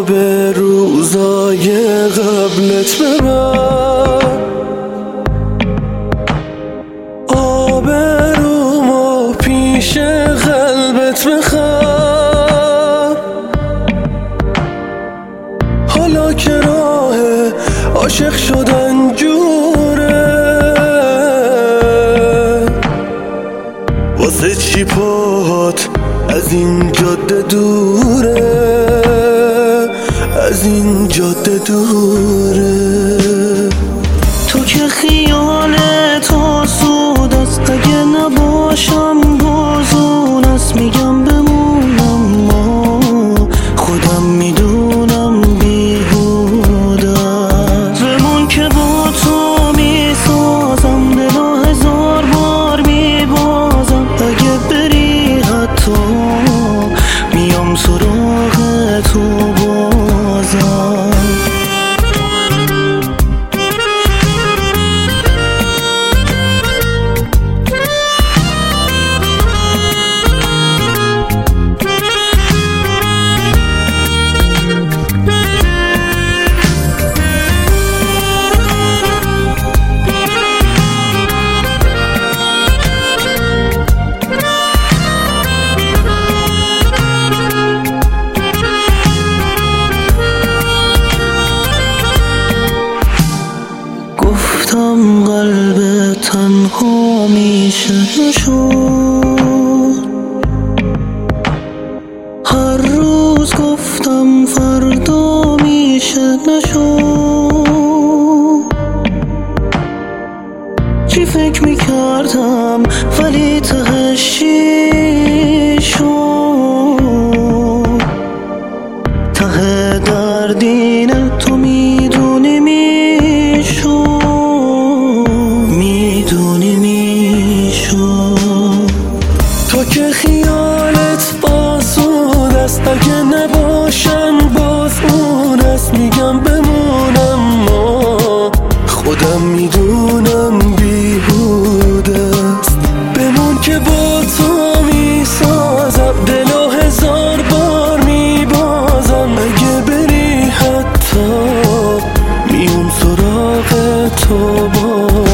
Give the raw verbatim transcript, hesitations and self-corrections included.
یادمو به روزای قبلت ببر، آبرومو پیش قلبت بخواب. حالا که راه عاشق شدن جوره، واسه چی پاهات از این جاده دوره، از این جاده دوره. تو که خیالت آسود است، اگه نباشم بازون است. میگم بمونم ما خودم میدونم بیهوده است. بمون که با تو میسازم دلو هزار بار میبازم. اگه بری حتی میام سراغ تو بازم. گفتم قلب تنها میشه نشد، هر روز گفتم فردا میشه نشد. چی فکر میکردم ولی تهش چی شد. ته دردینه تو میدونی میشد، میدونی میشد. تو که خیالت بازود است، اگه نباشن باز اون است. میگم بمونم ما خودم میدونم بیهوده است. بمون که با تو میسازم دلو هزار بار میبازم. اگه بری حتی میام سراغ تو باز.